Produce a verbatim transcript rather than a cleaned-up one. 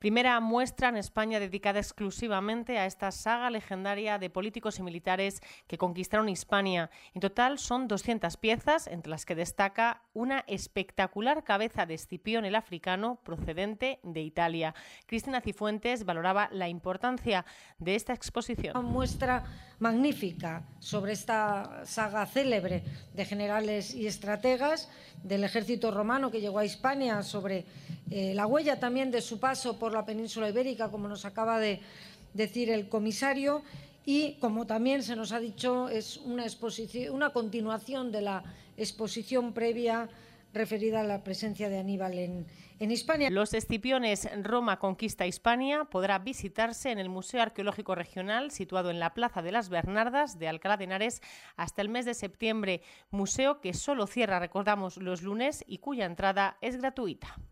Primera muestra en España dedicada exclusivamente a esta saga legendaria de políticos y militares que conquistaron Hispania. En total son doscientas piezas, entre las que destaca una espectacular cabeza de Escipión el Africano procedente de Italia. Cristina Cifuentes valoraba la importancia de esta exposición. Una muestra magnífica sobre esta saga célebre de generales y estrategas del ejército romano que llegó a Hispania, sobre eh, la huella también de su paso por la península ibérica, como nos acaba de decir el comisario, y como también se nos ha dicho, es una, exposición, una continuación de la exposición previa referida a la presencia de Aníbal en, en Hispania. Los Escipiones Roma conquista Hispania podrá visitarse en el Museo Arqueológico Regional, situado en la Plaza de las Bernardas de Alcalá de Henares, hasta el mes de septiembre. Museo que solo cierra, recordamos, los lunes y cuya entrada es gratuita.